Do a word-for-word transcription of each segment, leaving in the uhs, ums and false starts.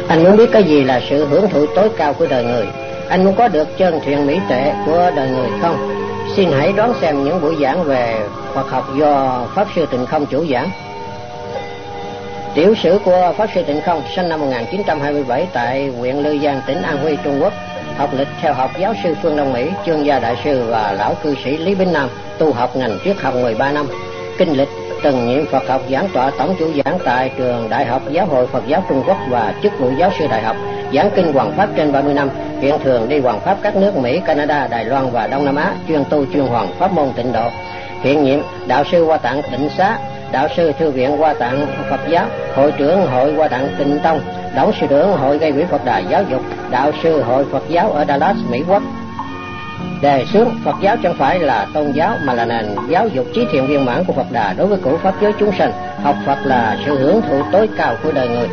Anh muốn biết cái gì là sự hưởng thụ tối cao của đời người? Anh muốn có được chân thiện mỹ tuệ của đời người không? Xin hãy đón xem những buổi giảng về Phật học do Pháp Sư Tịnh Không chủ giảng. Tiểu sử của Pháp Sư Tịnh Không, sinh năm một nghìn chín trăm hai mươi bảy tại huyện Lư Giang, tỉnh An Huy, Trung Quốc. Học lịch theo học giáo sư Phương Đông Mỹ, chuyên gia đại sư và lão cư sĩ Lý Bính Nam, tu học ngành triết học mười ba năm. Kinh lịch từng nhiệm Phật học giảng tọa tổng chủ giảng tại trường Đại học Giáo hội Phật giáo Trung Quốc và chức vụ giáo sư đại học, giảng kinh Hoằng Pháp trên ba mươi năm. Hiện thường đi Hoằng Pháp các nước Mỹ, Canada, Đài Loan và Đông Nam Á, chuyên tu chuyên Hoằng pháp môn Tịnh độ. Hiện nhiệm đạo sư Hoa Tạng Tịnh Xá, đạo sư Thư viện Hoa Tạng Phật giáo, hội trưởng hội Hoa Tạng Tịnh Tông,董sự trưởng hội gây quỹ Phật Đài giáo dục, đạo sư hội Phật giáo ở Dallas, Mỹ Quốc. Đề xướng Phật giáo chẳng phải là tôn giáo mà là nền giáo dục trí thiện viên mãn của Phật Đà đối với cửu pháp giới chúng sanh. Học Phật là sự hưởng thụ tối cao của đời người.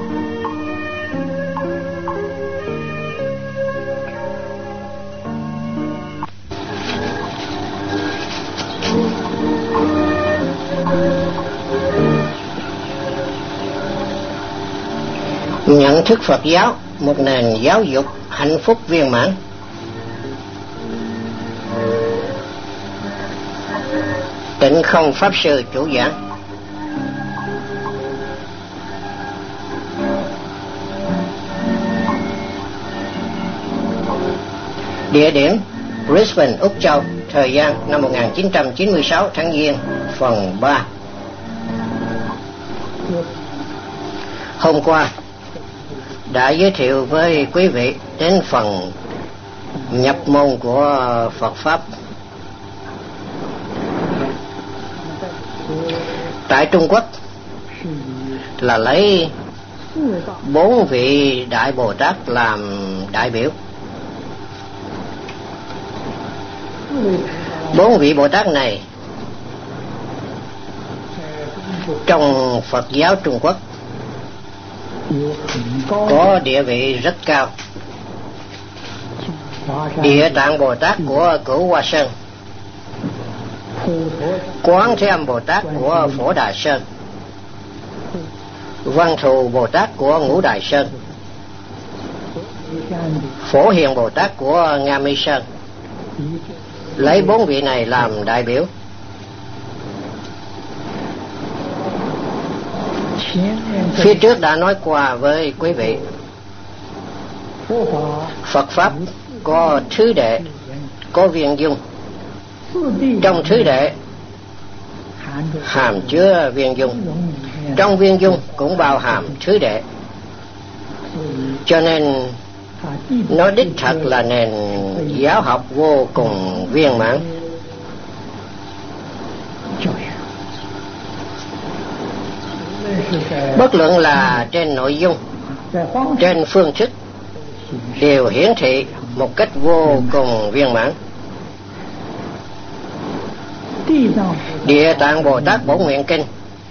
Nhận thức Phật giáo, một nền giáo dục hạnh phúc viên mãn. Tịnh Không Pháp Sư chủ giảng. Địa điểm Brisbane, Úc Châu. Thời gian năm một nghìn chín trăm chín mươi sáu tháng Giêng, phần ba. Hôm qua đã giới thiệu với quý vị đến phần nhập môn của Phật Pháp. Tại Trung Quốc là lấy bốn vị Đại Bồ Tát làm đại biểu. Bốn vị Bồ Tát này trong Phật giáo Trung Quốc có địa vị rất cao. Địa Tạng Bồ Tát của Cửu Hoa Sơn, Quán Thế Âm Bồ Tát của Phổ Đà Sơn, Văn Thù Bồ Tát của Ngũ Đài Sơn, Phổ Hiền Bồ Tát của Nga Mi Sơn. Lấy bốn vị này làm đại biểu. Phía trước đã nói qua với quý vị, Phật Pháp có thứ đệ, có viên dung. Trong thứ đệ hàm chứa viên dung, trong viên dung cũng bao hàm thứ đệ. Cho nên nó đích thật là nền giáo học vô cùng viên mãn. Bất luận là trên nội dung, trên phương thức, đều hiển thị một cách vô cùng viên mãn. Địa Tạng Bồ Tát Bổn Nguyện Kinh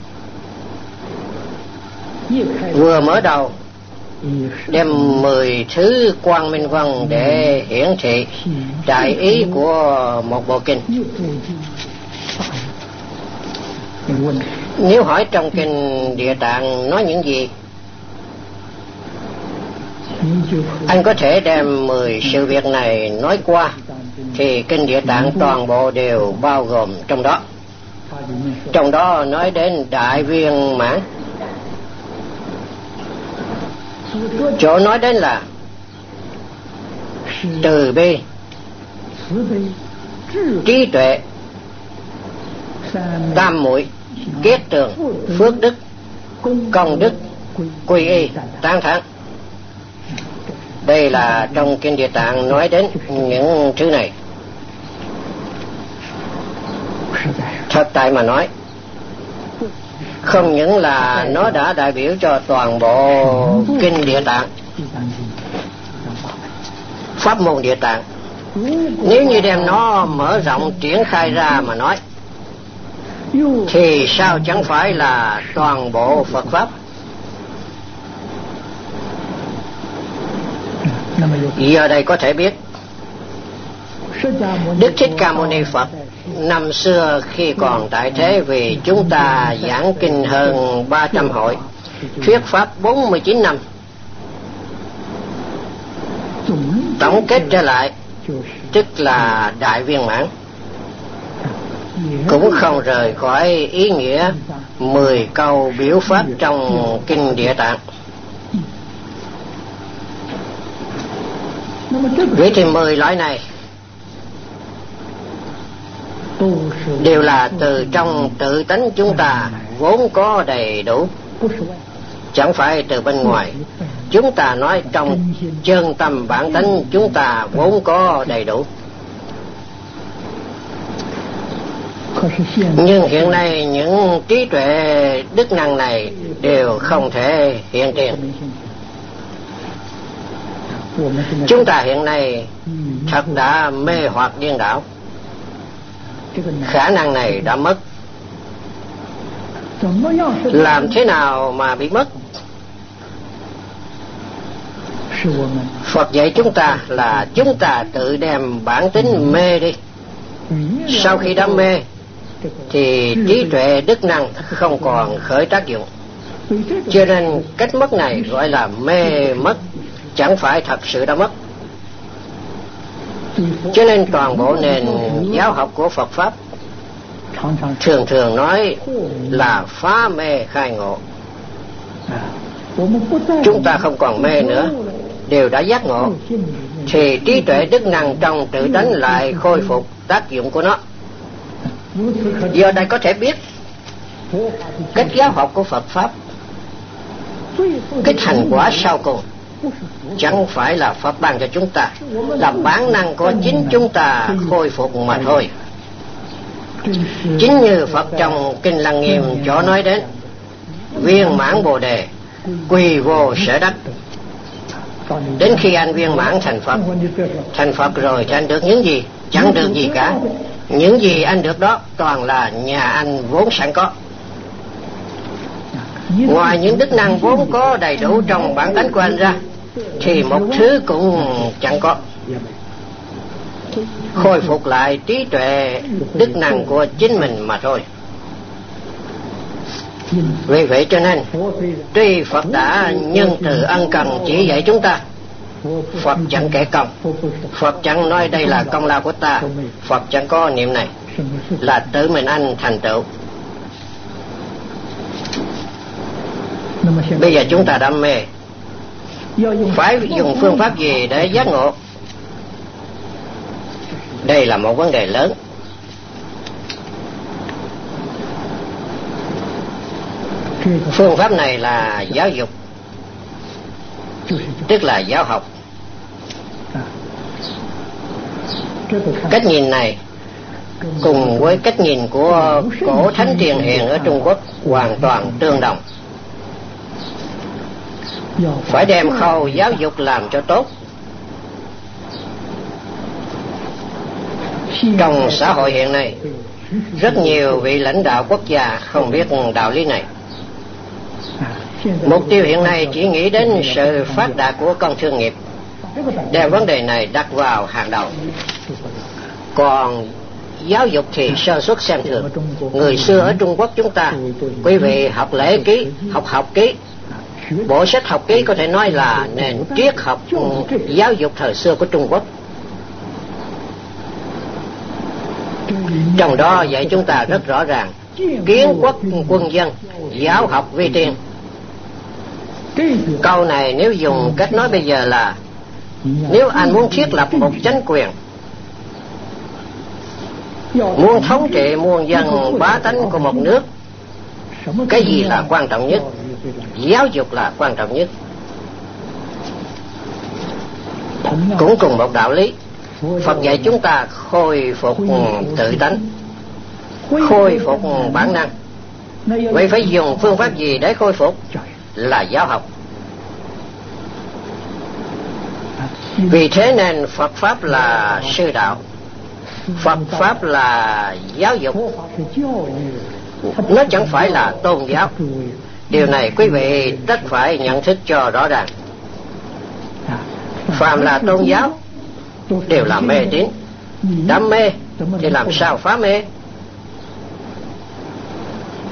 vừa mở đầu đem mười thứ Quang Minh Văn để hiển thị đại ý của một bộ kinh. Nếu hỏi trong kinh Địa Tạng nói những gì, anh có thể đem mười sự việc này nói qua, thì kinh Địa Tạng toàn bộ đều bao gồm trong đó. Trong đó nói đến đại viên mãn. Chỗ nói đến là từ bi, trí tuệ, tam muội, kết tường, phước đức, công đức, quy y, tán thán. Đây là trong kinh Địa Tạng nói đến những thứ này. Thật tại mà nói, không những là nó đã đại biểu cho toàn bộ kinh Địa Tạng, pháp môn Địa Tạng. Nếu như đem nó mở rộng triển khai ra mà nói, thì sao chẳng phải là toàn bộ Phật Pháp. Giờ đây có thể biết Đức Thích Ca Mâu Ni Phật năm xưa khi còn tại thế, vì chúng ta giảng kinh hơn ba trăm hội, thuyết pháp bốn mươi chín năm, Tổng kết trở lại tức là đại viên mãn, cũng không rời khỏi ý nghĩa mười câu biểu pháp trong kinh Địa Tạng. Vậy thì mười loại này đều là từ trong tự tánh chúng ta vốn có đầy đủ, chẳng phải từ bên ngoài. Chúng ta nói trong chân tâm bản tánh chúng ta vốn có đầy đủ. Nhưng hiện nay những trí tuệ đức năng này đều không thể hiện tiền. Chúng ta hiện nay thật đã mê hoặc điên đảo, khả năng này đã mất. Làm thế nào mà bị mất? Phật dạy chúng ta là chúng ta tự đem bản tính mê đi. Sau khi đam mê thì trí tuệ đức năng không còn khởi tác dụng. Cho nên cách mất này gọi là mê mất, chẳng phải thật sự đã mất. Cho nên toàn bộ nền giáo học của Phật Pháp thường thường nói là phá mê khai ngộ. Chúng ta không còn mê nữa, đều đã giác ngộ, thì trí tuệ đức năng trong tự tánh lại khôi phục tác dụng của nó. Giờ đây có thể biết cách giáo học của Phật Pháp, cái thành quả sau cùng chẳng phải là Phật ban cho chúng ta, là bản năng của chính chúng ta khôi phục mà thôi. Chính như Phật trong Kinh Lăng Nghiêm chỗ nói đến, viên mãn Bồ Đề quy vô sở đắc. Đến khi anh viên mãn thành Phật, thành Phật rồi thì anh được những gì? Chẳng được gì cả. Những gì anh được đó toàn là nhà anh vốn sẵn có. Ngoài những đức năng vốn có đầy đủ trong bản tánh của anh ra thì một thứ cũng chẳng có. Khôi phục lại trí tuệ đức năng của chính mình mà thôi. Vì vậy cho nên tuy Phật đã nhân từ ân cần chỉ dạy chúng ta, Phật chẳng kể công, Phật chẳng nói đây là công lao của ta, Phật chẳng có niệm này, là tự mình anh thành tựu. Bây giờ chúng ta đam mê, phải dùng phương pháp gì để giác ngộ? Đây là một vấn đề lớn. Phương pháp này là giáo dục, tức là giáo học. Cách nhìn này cùng với cách nhìn của cổ thánh tiền hiền ở Trung Quốc hoàn toàn tương đồng. Phải đem khâu giáo dục làm cho tốt. Trong xã hội hiện nay, rất nhiều vị lãnh đạo quốc gia không biết đạo lý này. Mục tiêu hiện nay chỉ nghĩ đến sự phát đạt của con thương nghiệp, đem vấn đề này đặt vào hàng đầu. Còn giáo dục thì sơ suất xem thường. Người xưa ở Trung Quốc chúng ta, quý vị học lễ ký, học học ký, bộ sách học ký có thể nói là nền triết học giáo dục thời xưa của Trung Quốc. Trong đó dạy chúng ta rất rõ ràng, kiến quốc quân dân, giáo học vi tiên. Câu này nếu dùng cách nói bây giờ là, nếu anh muốn thiết lập một chính quyền, muốn thống trị muôn dân bá tánh của một nước, cái gì là quan trọng nhất? Giáo dục là quan trọng nhất. Cũng cùng một đạo lý, Phật dạy chúng ta khôi phục tự tánh, khôi phục bản năng. Vậy phải dùng phương pháp gì để khôi phục? Là giáo học. Vì thế nên Phật Pháp là sư đạo, Phật Pháp là giáo dục, nó chẳng phải là tôn giáo. Điều này quý vị tất phải nhận thức cho rõ ràng. Phàm là tôn giáo đều là mê tín. Đam mê thì làm sao phá mê?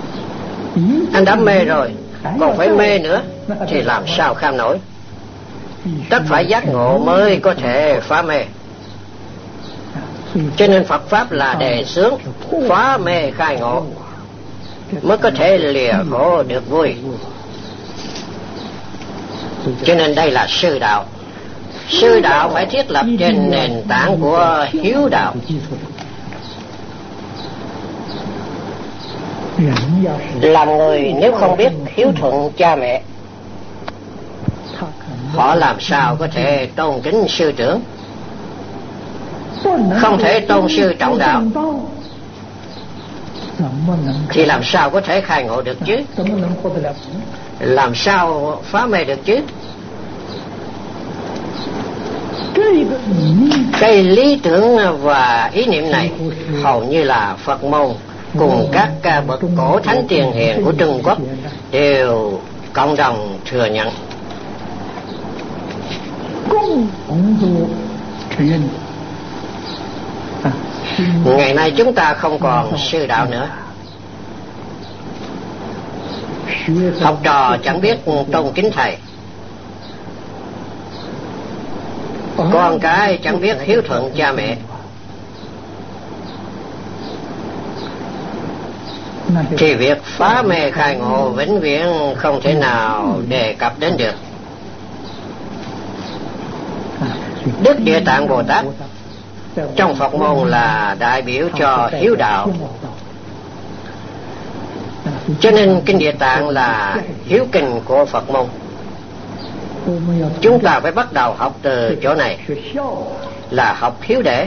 Anh đam mê rồi còn phải mê nữa thì làm sao kham nổi? tất phải giác ngộ mới có thể phá mê. Cho nên Phật Pháp là đề xướng phá mê khai ngộ mới có thể lìa khổ được vui. Cho nên đây là sư đạo. Sư đạo phải thiết lập trên nền tảng của hiếu đạo. Làm người nếu không biết hiếu thuận cha mẹ, họ làm sao có thể tôn kính sư trưởng? Không thể tôn sư trọng đạo thì làm sao có thể khai ngộ được chứ? Làm sao phá mê được chứ? Cái lý tưởng và ý niệm này hầu như là Phật môn cùng các bậc cổ thánh tiền hiền của Trung Quốc đều cộng đồng thừa nhận. Ngày nay chúng ta không còn sư đạo nữa. Học trò chẳng biết tôn kính thầy, con cái chẳng biết hiếu thuận cha mẹ, thì việc phá mê khai ngộ vĩnh viễn không thể nào đề cập đến được. Đức Địa Tạng Bồ Tát trong Phật môn là đại biểu cho hiếu đạo. Cho nên kinh Địa Tạng là hiếu kinh của Phật môn. Chúng ta phải bắt đầu học từ chỗ này, là học hiếu để.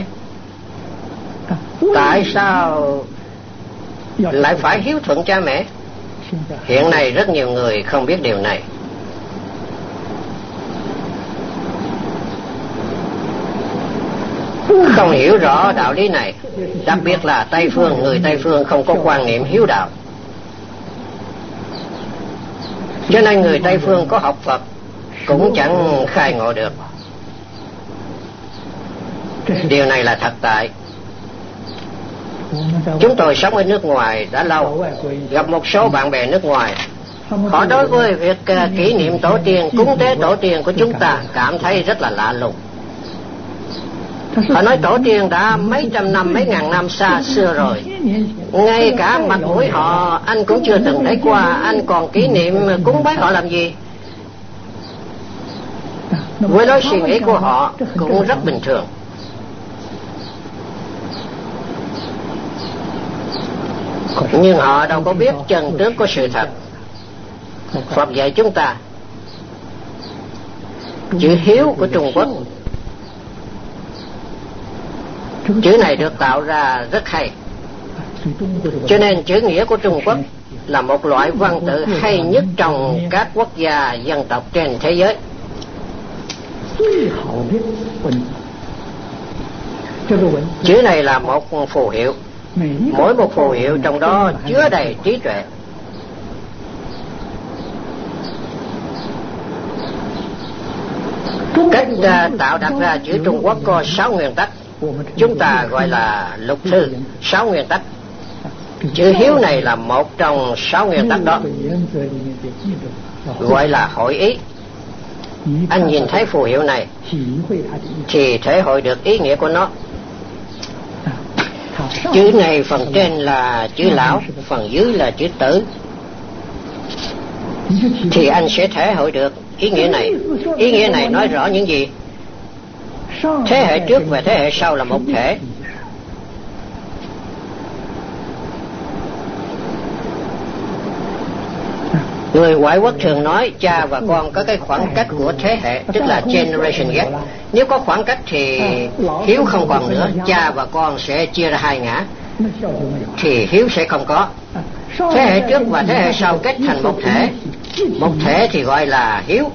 Tại sao lại phải hiếu thuận cha mẹ? Hiện nay rất nhiều người không biết điều này. Không hiểu rõ đạo lý này. Đặc biệt là Tây phương, người Tây phương không có quan niệm hiếu đạo. Cho nên người Tây phương có học Phật cũng chẳng khai ngộ được. Điều này là thật tại. Chúng tôi sống ở nước ngoài đã lâu, gặp một số bạn bè nước ngoài. Họ đối với việc kỷ niệm tổ tiên, cúng tế tổ tiên của chúng ta cảm thấy rất là lạ lùng. Họ nói tổ tiên đã mấy trăm năm, mấy ngàn năm xa xưa rồi. Ngay cả mặt mũi họ anh cũng chưa từng thấy qua, anh còn kỷ niệm cúng bái họ làm gì? Với lối suy nghĩ của họ cũng rất bình thường. Nhưng họ đâu có biết chân tướng của sự thật. Phật dạy chúng ta chữ hiếu của Trung Quốc. Chữ này được tạo ra rất hay. Cho nên chữ nghĩa của Trung Quốc là một loại văn tự hay nhất trong các quốc gia dân tộc trên thế giới. Chữ này là một phù hiệu. Mỗi một phù hiệu trong đó chứa đầy trí tuệ. Cách uh, tạo đặt ra chữ Trung Quốc có sáu nguyên tắc. Chúng ta gọi là lục thư, sáu nguyên tắc. Chữ hiếu này là một trong sáu nguyên tắc đó, gọi là hội ý. Anh nhìn thấy phù hiệu này thì thể hội được ý nghĩa của nó. Chữ này phần trên là chữ lão, phần dưới là chữ tử, thì anh sẽ thể hội được ý nghĩa này. Ý nghĩa này nói rõ những gì? Thế hệ trước và thế hệ sau là một thể. Người ngoại quốc thường nói cha và con có cái khoảng cách của thế hệ, tức là generation gap. Nếu có khoảng cách thì hiếu không còn nữa, cha và con sẽ chia ra hai ngã, thì hiếu sẽ không có. Thế hệ trước và thế hệ sau kết thành một thể, một thể thì gọi là hiếu.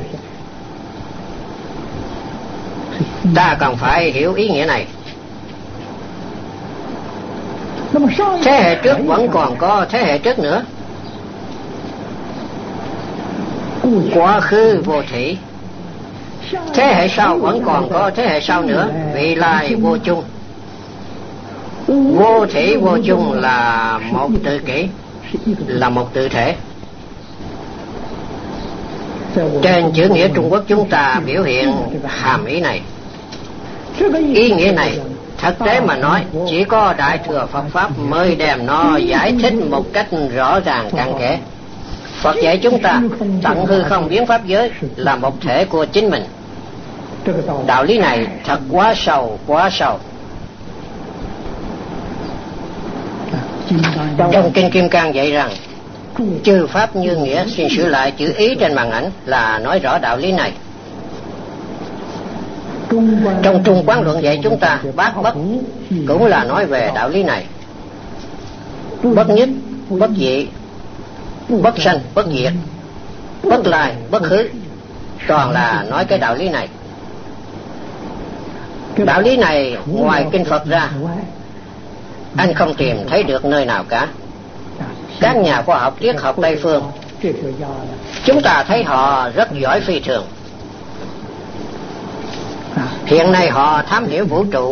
Ta cần phải hiểu ý nghĩa này. Thế hệ trước vẫn còn có thế hệ trước nữa. Quá khứ vô thủy. Thế hệ sau vẫn còn có thế hệ sau nữa. Vị lai vô chung. Vô thủy vô chung là một tự kỷ, là một tự thể. Trên chữ nghĩa Trung Quốc chúng ta biểu hiện hàm ý này. Ý nghĩa này thực tế mà nói chỉ có Đại Thừa Phật Pháp mới đem nó giải thích một cách rõ ràng cặn kẽ. Phật dạy chúng ta tận hư không biến pháp giới là một thể của chính mình. Đạo lý này thật quá sâu, quá sâu. Trong Kinh Kim Cang dạy rằng chư pháp như nghĩa, xin sửa lại chữ ý trên màn ảnh là nói rõ đạo lý này. Trong Trung Quán Luận dạy chúng ta bát bất cũng là nói về đạo lý này. Bất nhất, bất dị, bất sanh, bất diệt, bất lai, bất hư, toàn là nói cái đạo lý này. Đạo lý này ngoài Kinh Phật ra anh không tìm thấy được nơi nào cả. Các nhà khoa học triết học Tây phương chúng ta thấy họ rất giỏi phi thường. Hiện nay họ thám hiểu vũ trụ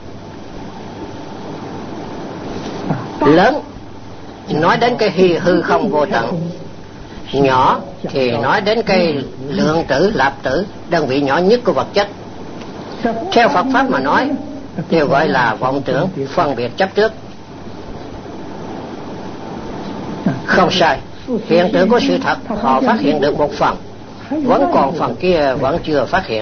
lớn, nói đến cái hư, hư không vô tận. Nhỏ thì nói đến cái lượng tử, lạp tử, đơn vị nhỏ nhất của vật chất. Theo Phật Pháp mà nói đều gọi là vọng tưởng, phân biệt chấp trước. Không sai, hiện tượng của sự thật họ phát hiện được một phần, vẫn còn phần kia vẫn chưa phát hiện.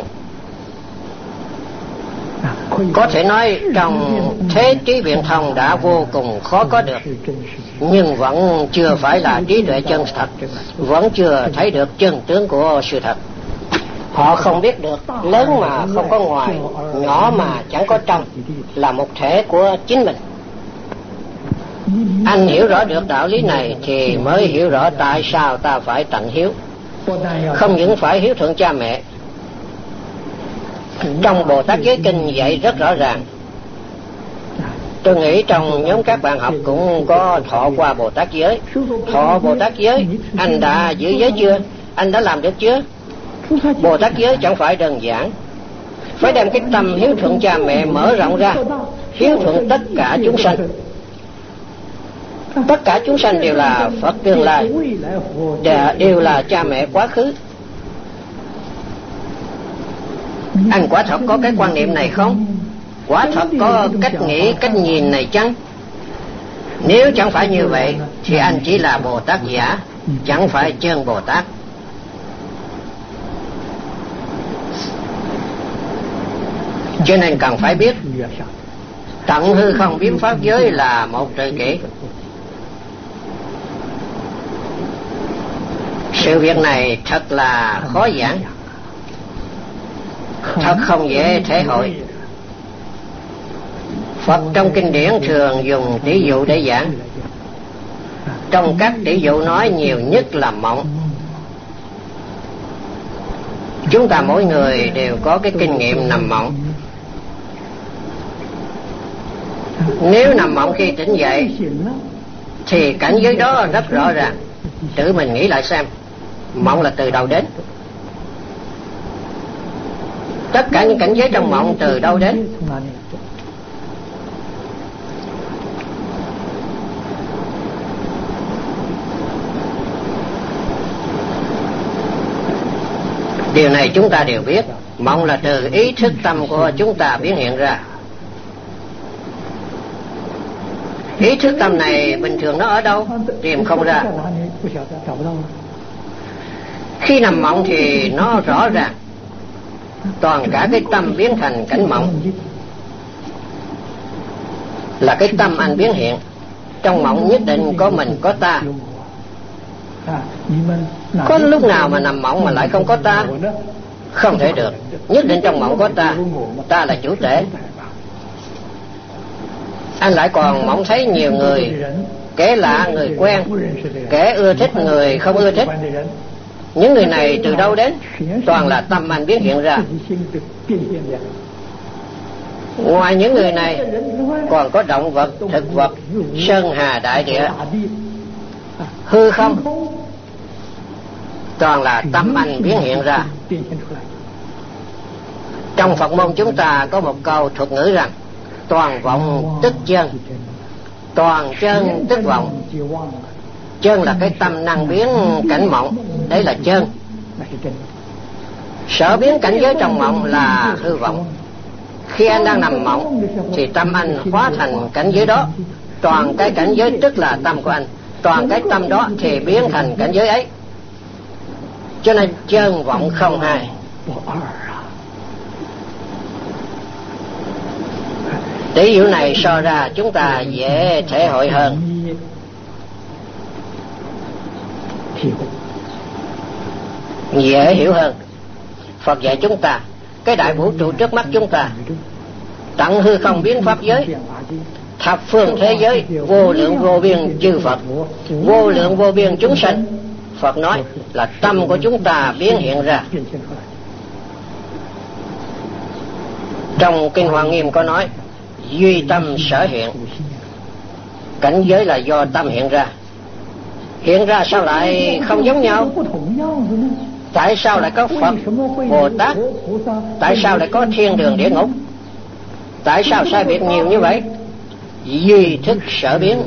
Có thể nói trong thế trí biện thông đã vô cùng khó có được, nhưng vẫn chưa phải là trí tuệ chân thật, vẫn chưa thấy được chân tướng của sự thật. Họ không biết được lớn mà không có ngoài, nhỏ mà chẳng có trong là một thể của chính mình. Anh hiểu rõ được đạo lý này thì mới hiểu rõ tại sao ta phải tận hiếu. Không những phải hiếu thuận cha mẹ, trong Bồ Tát Giới Kinh dạy rất rõ ràng. Tôi nghĩ trong nhóm các bạn học cũng có thọ qua Bồ Tát Giới. Thọ Bồ Tát Giới, anh đã giữ giới chưa? Anh đã làm được chưa? Bồ Tát Giới chẳng phải đơn giản, phải đem cái tâm hiếu thuận cha mẹ mở rộng ra, hiếu thuận tất cả chúng sanh. Tất cả chúng sanh đều là Phật tương lai, đều là cha mẹ quá khứ. Anh quả thật có cái quan niệm này không? Quả thật có cách nghĩ, cách nhìn này chăng? Nếu chẳng phải như vậy thì anh chỉ là Bồ Tát giả, chẳng phải chân Bồ Tát. Cho nên cần phải biết tận hư không biến pháp giới là một tự kỷ. Sự việc này thật là khó giảng, thật không dễ thể hội. Phật trong kinh điển thường dùng tỷ dụ để giảng. Trong các tỷ dụ nói nhiều nhất là mộng. Chúng ta mỗi người đều có cái kinh nghiệm nằm mộng. Nếu nằm mộng khi tỉnh dậy thì cảnh giới đó rất rõ ràng. Tự mình nghĩ lại xem, mộng là từ đâu đến? Tất cả những cảnh giới trong mộng từ đâu đến? Điều này chúng ta đều biết. Mộng là từ ý thức tâm của chúng ta biến hiện ra. Ý thức tâm này bình thường nó ở đâu? Tìm không ra. Khi nằm mộng thì nó rõ ràng. Toàn cả cái tâm biến thành cảnh mộng là cái tâm anh biến hiện. Trong mộng nhất định có mình, có ta. Có lúc nào mà nằm mộng mà lại không có ta? Không thể được. Nhất định trong mộng có ta. Ta là chủ thể. Anh lại còn mộng thấy nhiều người, kẻ lạ, người quen, kẻ ưa thích, người không ưa thích. Những người này từ đâu đến? Toàn là tâm anh biến hiện ra. Ngoài những người này còn có động vật, thực vật, sơn hà đại địa, hư không, toàn là tâm anh biến hiện ra. Trong Phật môn chúng ta có một câu thuật ngữ rằng toàn vọng tức chân, toàn chân tức vọng. Chân là cái tâm năng biến cảnh mộng, đấy là chân. Sở biến cảnh giới trong mộng là hư vọng. Khi anh đang nằm mộng thì tâm anh hóa thành cảnh giới đó. Toàn cái cảnh giới tức là tâm của anh. Toàn cái tâm đó thì biến thành cảnh giới ấy. Cho nên chân vọng không hai. Tỷ dụ này so ra chúng ta dễ thể hội hơn. Dễ hiểu hơn. Phật dạy chúng ta cái đại vũ trụ trước mắt chúng ta, tận hư không biến pháp giới, thập phương thế giới, vô lượng vô biên chư Phật, vô lượng vô biên chúng sanh. Phật nói là tâm của chúng ta biến hiện ra. Trong Kinh Hoa Nghiêm có nói duy tâm sở hiện. Cảnh giới là do tâm hiện ra. Hiện ra sao lại không giống nhau? Tại sao lại có Phật, Bồ Tát? Tại sao lại có thiên đường địa ngục? Tại sao sai biệt nhiều như vậy? Duy thức sở biến.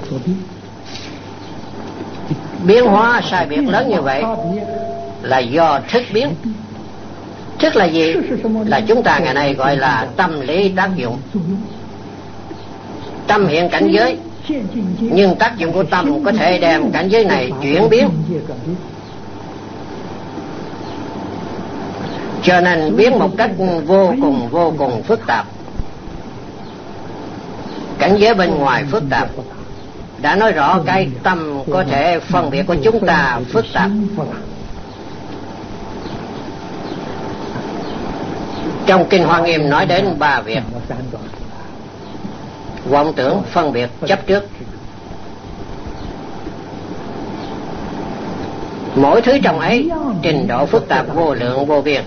Biến hóa sai biệt lớn như vậy là do thức biến. Thức là gì? Là chúng ta ngày nay gọi là tâm lý tác dụng. Tâm hiện cảnh giới, nhưng tác dụng của tâm có thể đem cảnh giới này chuyển biến. Cho nên biến một cách vô cùng vô cùng phức tạp. Cảnh giới bên ngoài phức tạp. Đã nói rõ cái tâm có thể phân biệt của chúng ta phức tạp. Trong Kinh Hoa Nghiêm nói đến ba việc: vọng tưởng, phân biệt, chấp trước. Mỗi thứ trong ấy trình độ phức tạp vô lượng vô biên.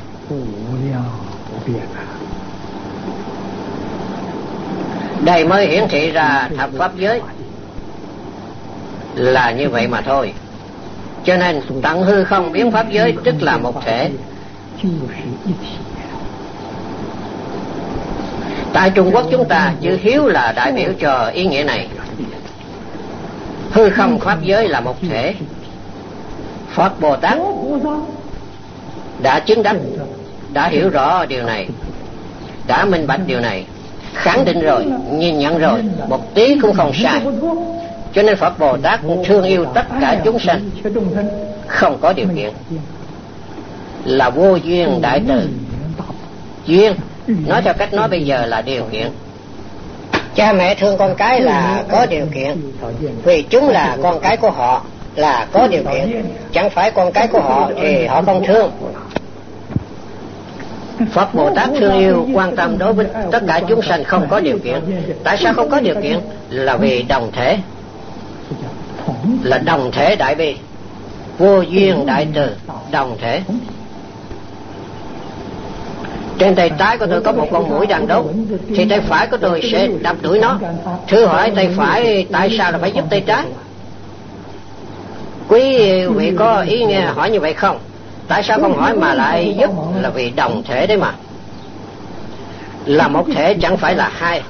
Đây mới hiển thị ra thập pháp giới là như vậy mà thôi. Cho nên tận hư không biến pháp giới tức là một thể. Tại Trung Quốc chúng ta chữ hiếu là đại biểu cho ý nghĩa này. Hư không pháp giới là một thể. Phật Bồ Tát đã chứng đắc, đã hiểu rõ điều này, đã minh bạch điều này, khẳng định rồi, nhìn nhận rồi, một tí cũng không sai. Cho nên Phật Bồ Tát cũng thương yêu tất cả chúng sanh, không có điều kiện, là vô duyên đại từ. Duyên nói theo cách nói bây giờ là điều kiện. Cha mẹ thương con cái là có điều kiện, vì chúng là con cái của họ, là có điều kiện. Chẳng phải con cái của họ thì họ không thương. Phật Bồ Tát thương yêu quan tâm đối với tất cả chúng sanh không có điều kiện. Tại sao không có điều kiện? Là vì đồng thể, là đồng thể đại bi, vô duyên đại từ, đồng thể. Trên tay trái của tôi có một con muỗi đang đốt, thì tay phải của tôi sẽ đập đuổi nó. Thử hỏi tay phải tại sao là phải giúp tay trái? Quý vị có ý nghe hỏi như vậy không? Tại sao không hỏi mà lại giúp? Là vì đồng thể đấy mà. Là một thể chẳng phải là hai.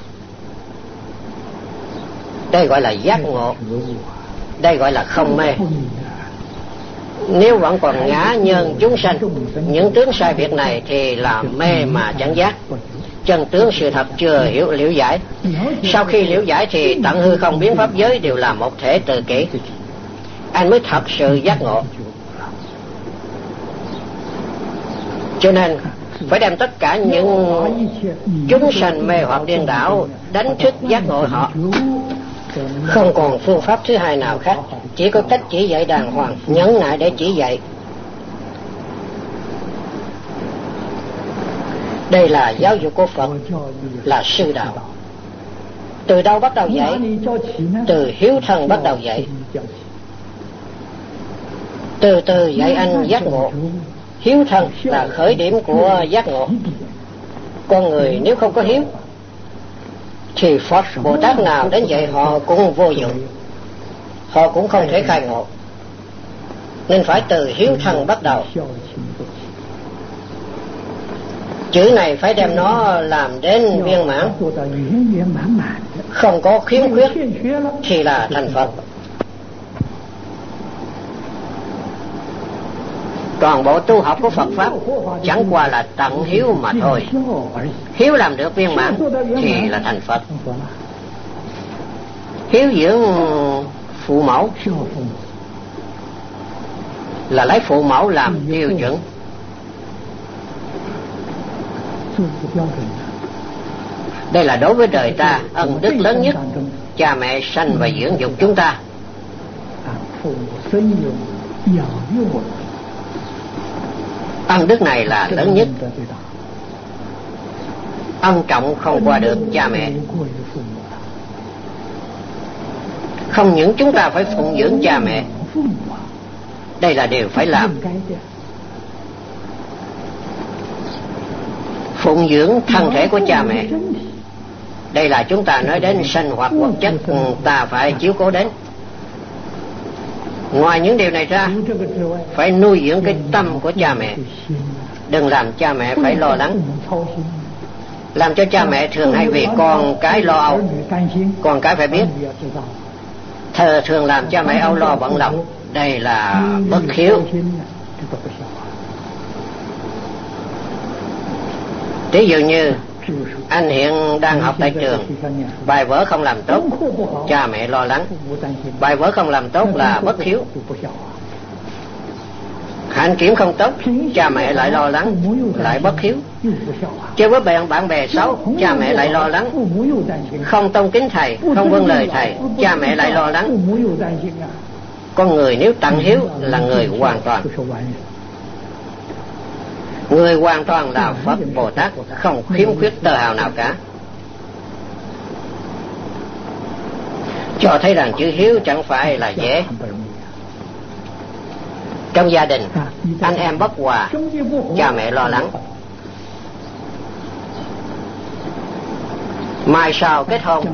Đây gọi là giác ngộ. Đây gọi là không mê. Nếu vẫn còn ngã nhân chúng sanh, những tướng sai biệt này thì là mê mà chẳng giác. Chân tướng sự thật chưa hiểu liễu giải. Sau khi liễu giải thì tận hư không biến pháp giới đều là một thể tự kỷ. Anh mới thật sự giác ngộ. Cho nên phải đem tất cả những chúng sanh mê hoặc điên đảo đánh thức giác ngộ họ. Không còn phương pháp thứ hai nào khác, chỉ có cách chỉ dạy đàng hoàng, nhẫn nại để chỉ dạy. Đây là giáo dục của Phật, là sư đạo. Từ đâu bắt đầu dạy? Từ hiếu thân bắt đầu dạy. Từ từ dạy anh giác ngộ. Hiếu thân là khởi điểm của giác ngộ. Con người nếu không có hiếu thì Phật Bồ Tát nào đến dạy họ cũng vô dụng, họ cũng không thể khai ngộ. Nên phải từ hiếu thân bắt đầu. Chữ này phải đem nó làm đến viên mãn, không có khiếm khuyết thì là thành Phật. Toàn bộ tu học của Phật Pháp chẳng qua là tận hiếu mà thôi. Hiếu làm được viên mãn thì là thành Phật. Hiếu dưỡng phụ mẫu là lấy phụ mẫu làm tiêu chuẩn. Đây là đối với đời ta ân đức lớn nhất. Cha mẹ sanh và dưỡng dục chúng ta. Ân đức này là lớn nhất. Ân trọng không qua được cha mẹ. Không những chúng ta phải phụng dưỡng cha mẹ, đây là điều phải làm. Phụng dưỡng thân thể của cha mẹ, đây là chúng ta nói đến sinh hoạt vật chất ta phải chiếu cố đến. Ngoài những điều này ra, phải nuôi dưỡng cái tâm của cha mẹ. Đừng làm cha mẹ phải lo lắng. Làm cho cha mẹ thường hay vì con cái lo âu. Con cái phải biết, thờ thường làm cha mẹ âu lo bận lòng, đây là bất hiếu. Ví dụ như anh hiện đang học tại trường, bài vở không làm tốt, cha mẹ lo lắng. Bài vở không làm tốt là bất hiếu. Hạnh kiểm không tốt, cha mẹ lại lo lắng, lại bất hiếu. Chơi với bạn bạn bè xấu, cha mẹ lại lo lắng. Không tôn kính thầy, không vâng lời thầy, cha mẹ lại lo lắng. Con người nếu tận hiếu là người hoàn toàn. Người hoàn toàn là Phật Bồ Tát, không khiếm khuyết tơ hào nào cả. Cho thấy rằng chữ hiếu chẳng phải là dễ. Trong gia đình, anh em bất hòa, cha mẹ lo lắng. Mai sau kết hôn,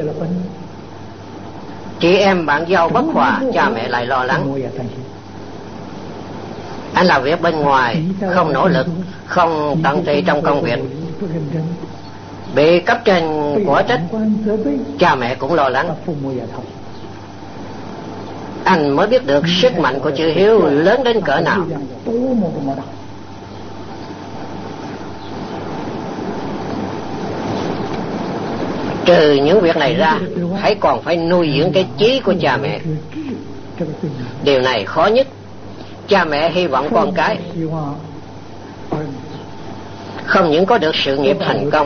chị em bạn dâu bất hòa, cha mẹ lại lo lắng. Anh làm việc bên ngoài, không nỗ lực, không tận tụy trong công việc, bị cấp trên của trách, cha mẹ cũng lo lắng. Anh mới biết được sức mạnh của chữ hiếu lớn đến cỡ nào. Trừ những việc này ra, hãy còn phải nuôi dưỡng cái trí của cha mẹ. Điều này khó nhất. Cha mẹ hy vọng con cái không những có được sự nghiệp thành công,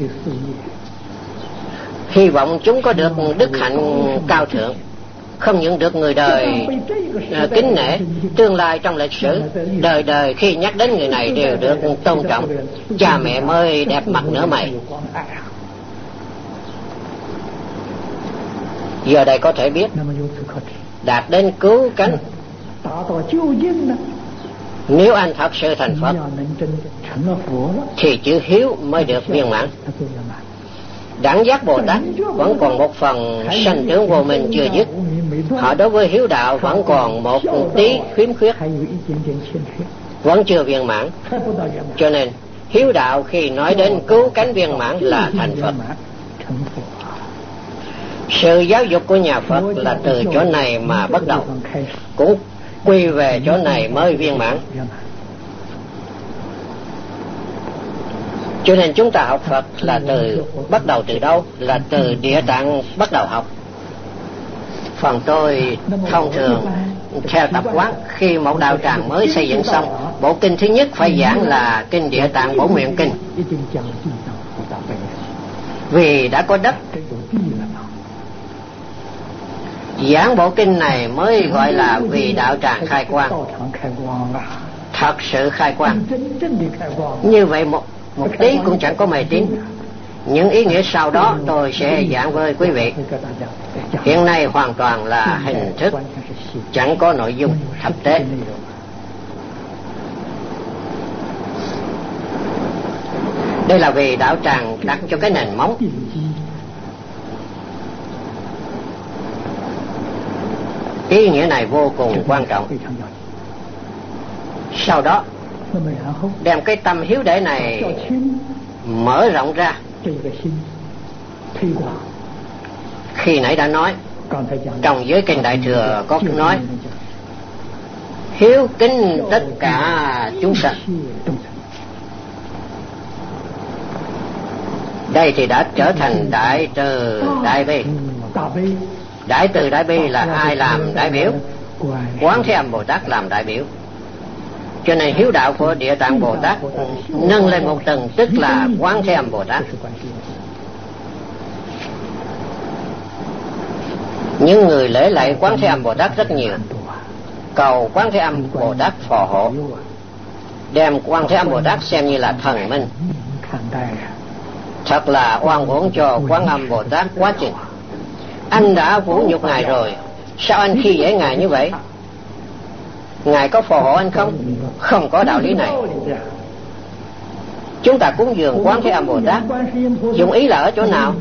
hy vọng chúng có được đức hạnh cao thượng, không những được người đời uh, kính nể, tương lai trong lịch sử đời đời khi nhắc đến người này đều được tôn trọng. Cha mẹ mới đẹp mặt nở mày. Giờ đây có thể biết, đạt đến cứu cánh. Nếu anh thật sự thành Phật thì chữ hiếu mới được viên mãn. Đẳng giác Bồ Tát vẫn còn một phần sanh tướng vô minh chưa dứt. Họ đối với hiếu đạo vẫn còn một tí khiếm khuyết, vẫn chưa viên mãn. Cho nên hiếu đạo khi nói đến cứu cánh viên mãn là thành Phật. Sự giáo dục của nhà Phật là từ chỗ này mà bắt đầu, cũng quy về chỗ này mới viên mãn. Cho nên chúng ta học Phật là từ bắt đầu từ đâu? Là từ Địa Tạng bắt đầu học. Phần tôi thông thường theo tập quán, khi một đạo tràng mới xây dựng xong, bộ kinh thứ nhất phải giảng là kinh Địa Tạng Bổn Nguyện Kinh. Vì đã có đất, giảng bộ kinh này mới gọi là vì đạo tràng khai quang. Thật sự khai quang. Như vậy một, một tí cũng chẳng có mê tín. Những ý nghĩa sau đó tôi sẽ giảng với quý vị. Hiện nay hoàn toàn là hình thức, chẳng có nội dung thực tế. Đây là vì đạo tràng đặt cho cái nền móng. Ý nghĩa này vô cùng quan trọng. Sau đó đem cái tâm hiếu để này mở rộng ra. Khi nãy đã nói, trong giới kinh Đại Thừa có nói hiếu kính tất cả chúng sanh. Đây thì đã trở thành đại từ đại bi. Đại từ đại bi là ai làm đại biểu? Quán Thế Âm Bồ Tát làm đại biểu. Cho nên hiếu đạo của Địa Tạng Bồ Tát nâng lên một tầng, tức là Quán Thế Âm Bồ Tát. Những người lễ lạy Quán Thế Âm Bồ Tát rất nhiều, cầu Quán Thế Âm Bồ Tát phò hộ, đem Quán Thế Âm Bồ Tát xem như là thần minh. Thật là oan uổng cho Quán Âm Bồ Tát quá chừng. Anh đã vũ nhục Ngài rồi, sao anh khi dễ Ngài như vậy? Ngài có phò hộ anh không? Không có đạo lý này. Chúng ta cúng dường Quán Thế Âm Bồ Tát, dụng ý là ở chỗ nào?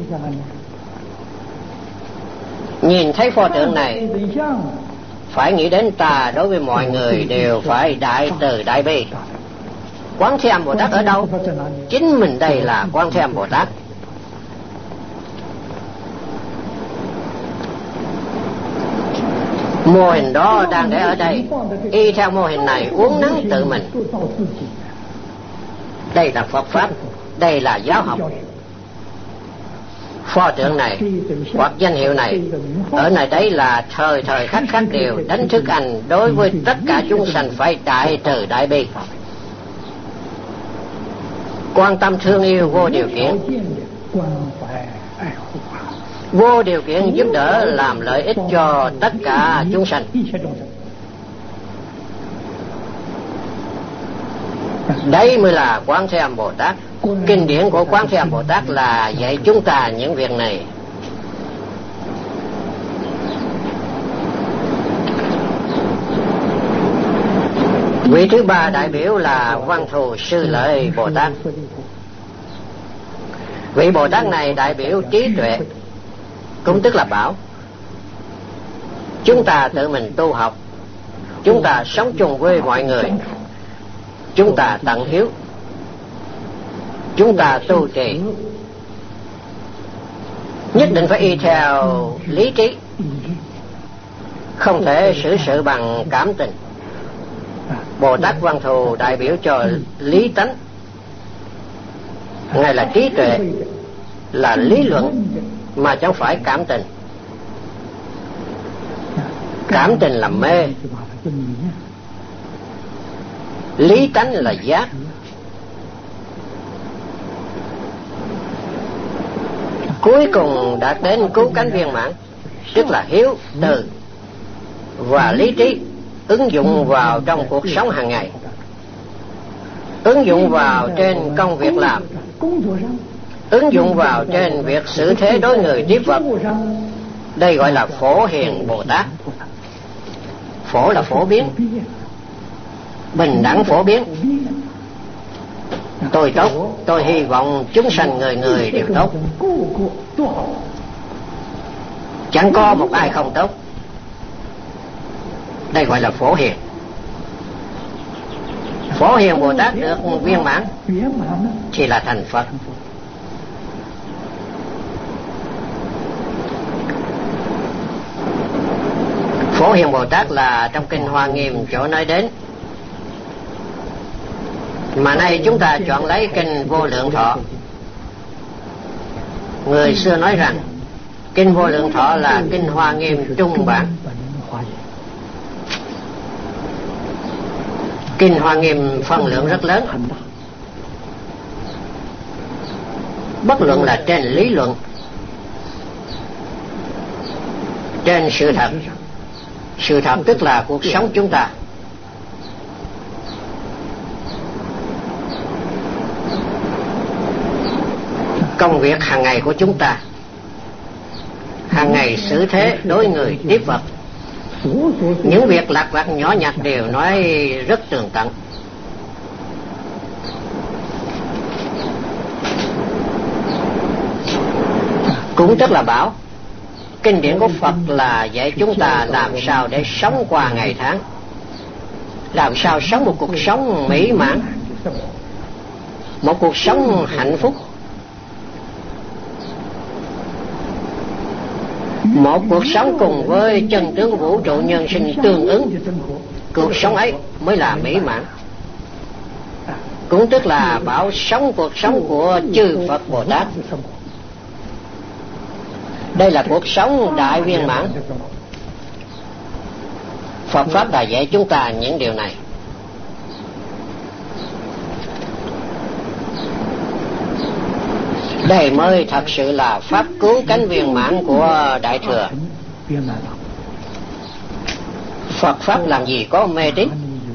Nhìn thấy pho tượng này, phải nghĩ đến ta đối với mọi người đều phải đại từ đại bi. Quán Thế Âm Bồ Tát ở đâu? Chính mình đây là Quán Thế Âm Bồ Tát. Mô hình đó đang để ở đây, y theo mô hình này uốn nắn tự mình. Đây là Phật Pháp, đây là giáo học. Pho tượng này hoặc danh hiệu này ở nơi đấy là thời thời khắc khắc đều đánh thức anh đối với tất cả chúng sanh phải đại từ đại bi, quan tâm thương yêu vô điều kiện, vô điều kiện giúp đỡ làm lợi ích cho tất cả chúng sanh. Đấy mới là Quán Thế Âm Bồ Tát. Kinh điển của Quán Thế Âm Bồ Tát là dạy chúng ta những việc này. Vị thứ ba đại biểu là Văn Thù Sư Lợi Bồ Tát. Vị Bồ Tát này đại biểu trí tuệ, cũng tức là bảo. Chúng ta tự mình tu học, chúng ta sống chung với mọi người, chúng ta tận hiếu, chúng ta tu trì, nhất định phải y theo lý trí, không thể xử sự bằng cảm tình. Bồ Tát Văn Thù đại biểu cho lý tánh. Ngài là trí tuệ, là lý luận, mà chẳng phải cảm tình. Cảm tình là mê, lý tánh là giác. Cuối cùng đạt đến cứu cánh viên mãn, tức là hiếu, từ và lý trí ứng dụng vào trong cuộc sống hàng ngày, ứng dụng vào trên công việc làm, ứng dụng vào trên việc xử thế đối người tiếp vật. Đây gọi là Phổ Hiền Bồ Tát. Phổ là phổ biến, bình đẳng phổ biến. Tôi tốt, tôi hy vọng chúng sanh người người đều tốt, chẳng có một ai không tốt. Đây gọi là Phổ Hiền. Phổ Hiền Bồ Tát được viên mãn thì là thành Phật. Phổ Hiền Bồ Tát là trong Kinh Hoa Nghiêm chỗ nói đến, mà nay chúng ta chọn lấy Kinh Vô Lượng Thọ. Người xưa nói rằng Kinh Vô Lượng Thọ là Kinh Hoa Nghiêm trung bản. Kinh Hoa Nghiêm phân lượng rất lớn, bất luận là trên lý luận, trên sự thật. Sự thật tức là cuộc sống chúng ta. Công việc hàng ngày của chúng ta, hàng ngày xử thế đối người tiếp vật, những việc lặt vặt nhỏ nhặt đều nói rất tường tận. Cũng tức là bảo. Kinh điển của Phật là dạy chúng ta làm sao để sống qua ngày tháng, làm sao sống một cuộc sống mỹ mãn, một cuộc sống hạnh phúc, một cuộc sống cùng với chân tướng vũ trụ nhân sinh tương ứng, cuộc sống ấy mới là mỹ mãn, cũng tức là bảo sống cuộc sống của chư Phật Bồ Tát. Đây là cuộc sống đại viên mãn. Phật Pháp đã dạy chúng ta những điều này. Đây mới thật sự là pháp cứu cánh viên mãn của Đại Thừa. Phật Pháp làm gì có mê tín.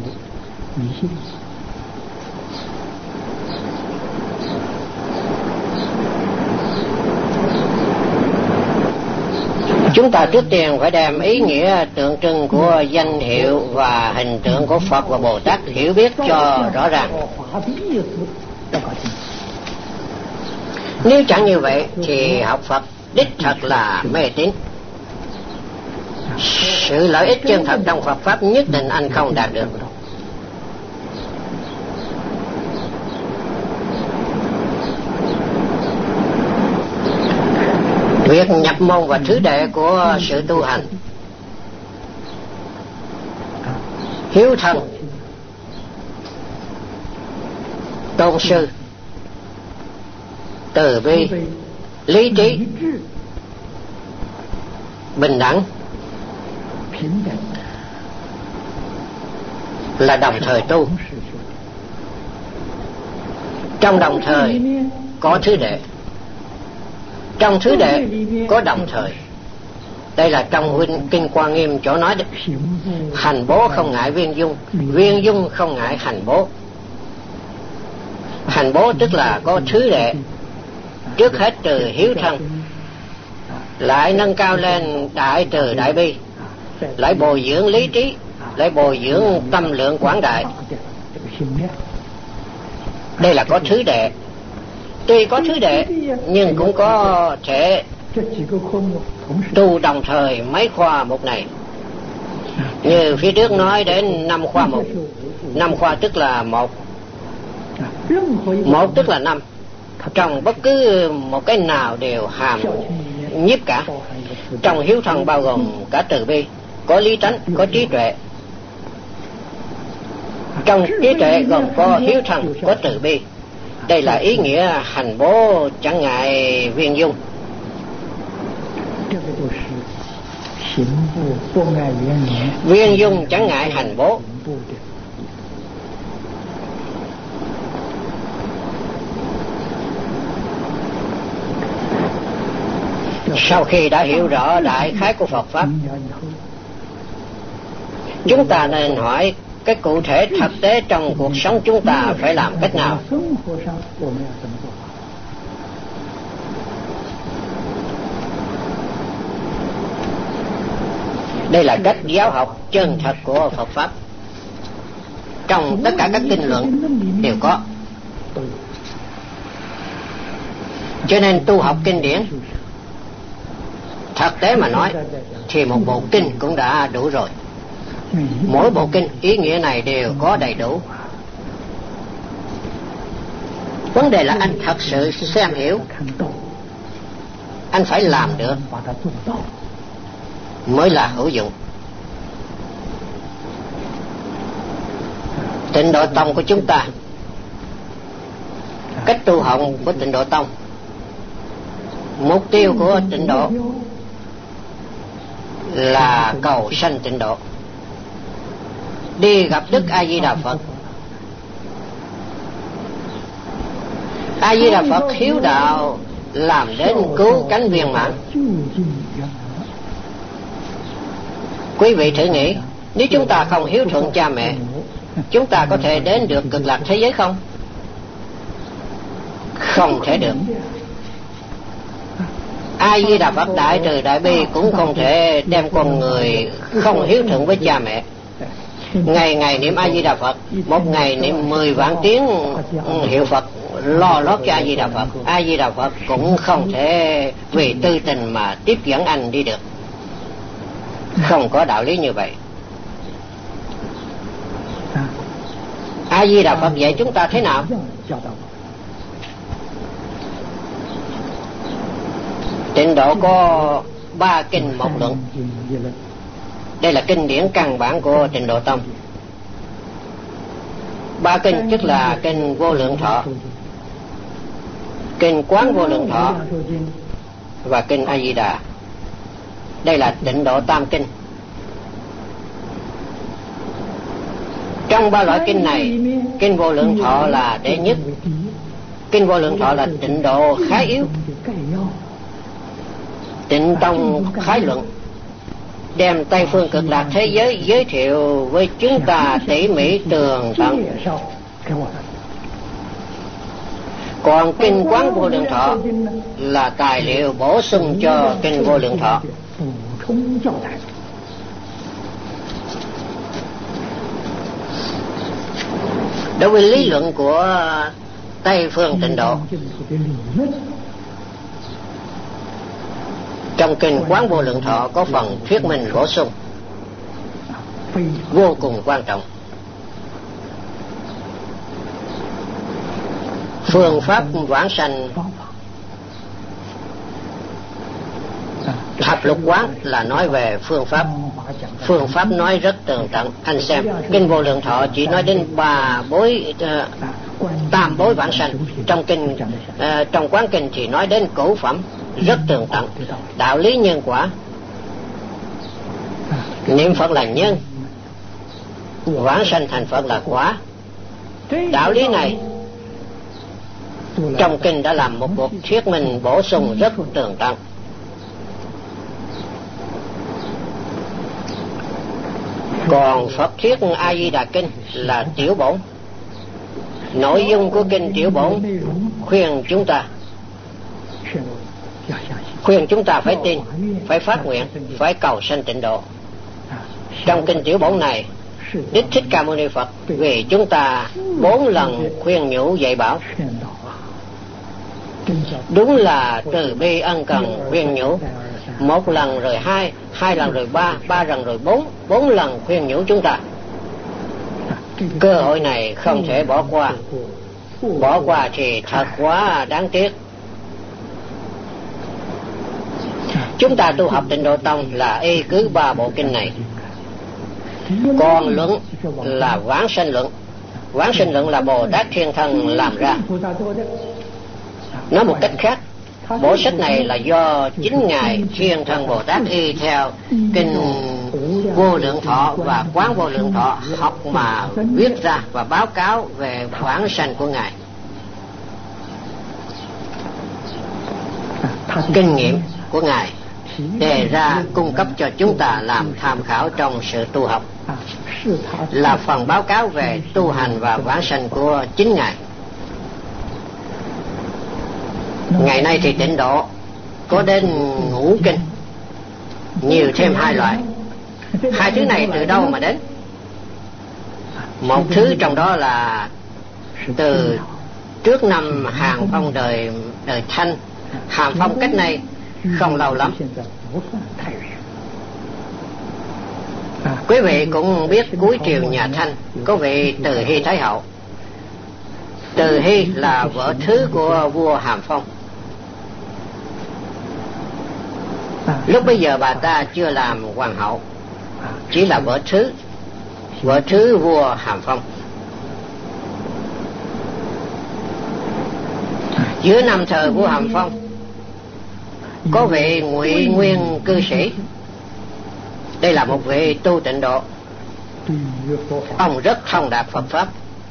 Chúng ta trước tiên phải đem ý nghĩa tượng trưng của danh hiệu và hình tượng của Phật và Bồ Tát hiểu biết cho rõ ràng. Nếu chẳng như vậy thì học Phật đích thật là mê tín. Sự lợi ích chân thật trong Phật Pháp nhất định anh không đạt được. Việc nhập môn và thứ đệ của sự tu hành, hiếu thân, tôn sư, từ bi, lý trí, bình đẳng là đồng thời tu. Trong đồng thời có thứ đệ, trong thứ đệ có đồng thời. Đây là trong Kinh Quan Nghiêm chỗ nói đấy. Hành bố không ngại viên dung, viên dung không ngại hành bố. Hành bố tức là có thứ đệ, trước hết từ hiếu thân, lại nâng cao lên đại từ đại bi, lại bồi dưỡng lý trí, lại bồi dưỡng tâm lượng quảng đại. Đây là có thứ đệ. Tuy có thứ đệ nhưng cũng có thể tu đồng thời mấy khoa mục này. Như phía trước nói đến năm khoa mục. Năm khoa tức là một, một tức là năm. Trong bất cứ một cái nào đều hàm nhiếp cả. Trong hiếu thân bao gồm cả từ bi, có lý tánh, có trí tuệ. Trong trí tuệ gồm có hiếu thân, có từ bi. Đây là ý nghĩa hành bố chẳng ngại viên dung. Viên dung chẳng ngại hành bố. Sau khi đã hiểu rõ đại khái của Phật Pháp, chúng ta nên hỏi cái cụ thể thực tế trong cuộc sống chúng ta phải làm cách nào. Đây là cách giáo học chân thật của Phật Pháp. Trong tất cả các kinh luận đều có. Cho nên tu học kinh điển, thực tế mà nói thì một bộ kinh cũng đã đủ rồi. Mỗi bộ kinh ý nghĩa này đều có đầy đủ. Vấn đề là anh thật sự xem hiểu, anh phải làm được mới là hữu dụng. Tịnh Độ Tông của chúng ta, cách tu học của Tịnh Độ Tông, mục tiêu của Tịnh Độ là cầu sanh tịnh độ, đi gặp Đức A Di Đà Phật. A Di Đà Phật hiếu đạo làm đến cứu cánh viên mãn. Quý vị thử nghĩ, nếu chúng ta không hiếu thuận cha mẹ, chúng ta có thể đến được cực lạc thế giới không? Không thể được. A Di Đà Phật đại từ đại bi cũng không thể đem con người không hiếu thuận với cha mẹ. Ngày ngày niệm A Di Đà Phật, một ngày niệm mười vạn tiếng hiệu Phật, lo lót cho A Di Đà Phật, A Di Đà Phật cũng không thể vì tư tình mà tiếp dẫn anh đi được. Không có đạo lý như vậy. A Di Đà Phật dạy chúng ta thế nào? Tịnh độ có ba kinh một luận. Đây là kinh điển căn bản của Tịnh Độ Tông. Ba kinh tức là kinh Vô Lượng Thọ, kinh Quán Vô Lượng Thọ và kinh A Di Đà. Đây là Tịnh Độ Tam Kinh. Trong ba loại kinh này, kinh Vô Lượng Thọ là đệ nhất. Kinh Vô Lượng Thọ là tịnh độ khái yếu, Tịnh Tông khái luận, đem Tây phương cực lạc thế giới giới thiệu với chúng ta tỉ mỉ tường tận. Còn kinh Quán Vô Lượng Thọ là tài liệu bổ sung cho kinh Vô Lượng Thọ. Đối với lý luận của Tây phương tịnh độ, trong kinh Quán Vô Lượng Thọ có phần thuyết minh bổ sung vô cùng quan trọng. Phương pháp vãng sanh Thập Lục Quán là nói về phương pháp. Phương pháp nói rất tường tận. Anh xem, kinh Vô Lượng Thọ chỉ nói đến ba bối uh, tam bối vãng sanh. Trong kinh uh, trong quán kinh thì nói đến cửu phẩm rất tường tận. Đạo lý nhân quả, niệm Phật là nhân, vãng sanh thành Phật là quả. Đạo lý này trong kinh đã làm một cuộc thuyết minh bổ sung rất tường tận. Còn Phật thuyết A Di Đà Kinh là tiểu bổn. Nội dung của kinh tiểu bổn khuyên chúng ta khuyên chúng ta phải tin, phải phát nguyện, phải cầu sanh tịnh độ. Trong kinh tiểu bổn này, Đức Thích Ca Mâu Ni Phật vì chúng ta bốn lần khuyên nhủ dạy bảo. Đúng là từ bi ân cần khuyên nhủ, một lần rồi hai, hai lần rồi ba, ba lần rồi bốn, bốn lần khuyên nhủ chúng ta. Cơ hội này không thể bỏ qua, bỏ qua thì thật quá đáng tiếc. Chúng ta tu học Tịnh Độ Tông là y cứ ba bộ kinh này. Còn luận là vãng sanh luận. Vãng sanh luận là Bồ Tát Thiên Thân làm ra. Nói một cách khác, bộ sách này là do chính Ngài Thiên Thân Bồ Tát y theo kinh Vô Lượng Thọ và Quán Vô Lượng Thọ học mà viết ra và báo cáo về vãng sanh của Ngài. Kinh nghiệm của Ngài đề ra cung cấp cho chúng ta làm tham khảo trong sự tu học, là phần báo cáo về tu hành và vãng sanh của chính Ngài. Ngày nay thì tịnh độ có đến ngũ kinh, nhiều thêm hai loại. Hai thứ này từ đâu mà đến? Một thứ trong đó là từ trước năm Hàn Phong đời đời Thanh. Hàn Phong cách này không lâu lắm. Quý vị cũng biết cuối triều nhà Thanh có vị Từ Hy Thái Hậu. Từ Hy là vợ thứ của vua Hàm Phong. Lúc bây giờ bà ta chưa làm hoàng hậu, chỉ là vợ thứ, vợ thứ vua Hàm Phong. Giữa năm thời vua Hàm Phong có vị Ngụy Nguyên cư sĩ. Đây là một vị tu tịnh độ. Ông rất thông đạt Phật pháp.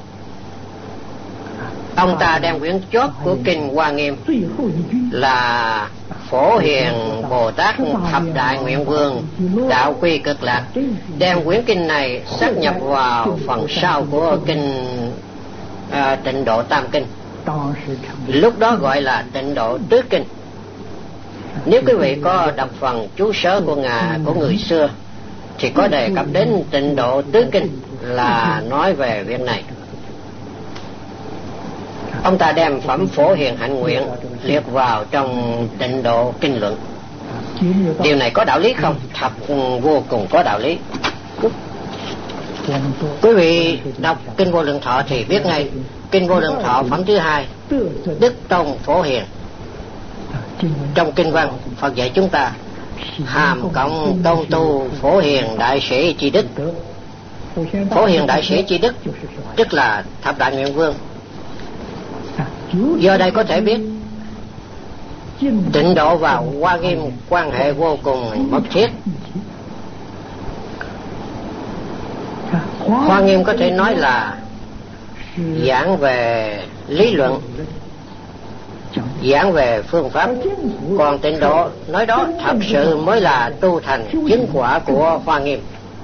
Ông ta đem quyển chót của kinh Hoa Nghiêm là Phổ Hiền Bồ Tát Thập Đại Nguyện Vương Đạo Quy Cực Lạc, đem quyển kinh này sáp nhập vào phần sau của kinh à, Tịnh Độ Tam Kinh. Lúc đó gọi là Tịnh Độ Tứ Kinh. Nếu quý vị có đọc phần chú sớ của ngài của người xưa thì có đề cập đến Tịnh Độ Tứ Kinh là nói về việc này. Ông ta đem phẩm Phổ Hiền Hạnh Nguyện liệt vào trong Tịnh Độ Kinh Luận. Điều này có đạo lý không? Thật vô cùng có đạo lý. Quý vị đọc kinh Vô Lượng Thọ thì biết ngay. Kinh Vô Lượng Thọ phẩm thứ hai, Đức Tông Phổ Hiền. Trong kinh văn Phật dạy chúng ta hàm cộng tôn tu Phổ Hiền đại sĩ chi đức, Phổ Hiền Đại Sĩ Chi Đức tức là Thập Đại Nguyện Vương. Do đây có thể biết Tịnh Độ và Hoa Nghiêm quan hệ vô cùng mật thiết. Hoa Nghiêm có thể nói là giảng về lý luận, giảng về phương pháp, còn Tịnh Độ nói đó thật sự mới là tu thành chứng quả của Hoa Nghiêm.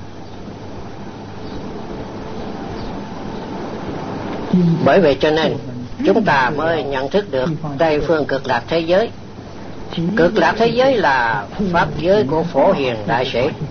Bởi vậy cho nên chúng ta mới nhận thức được Tây phương Cực Lạc thế giới. Cực Lạc thế giới là pháp giới của Phổ Hiền Đại Sĩ.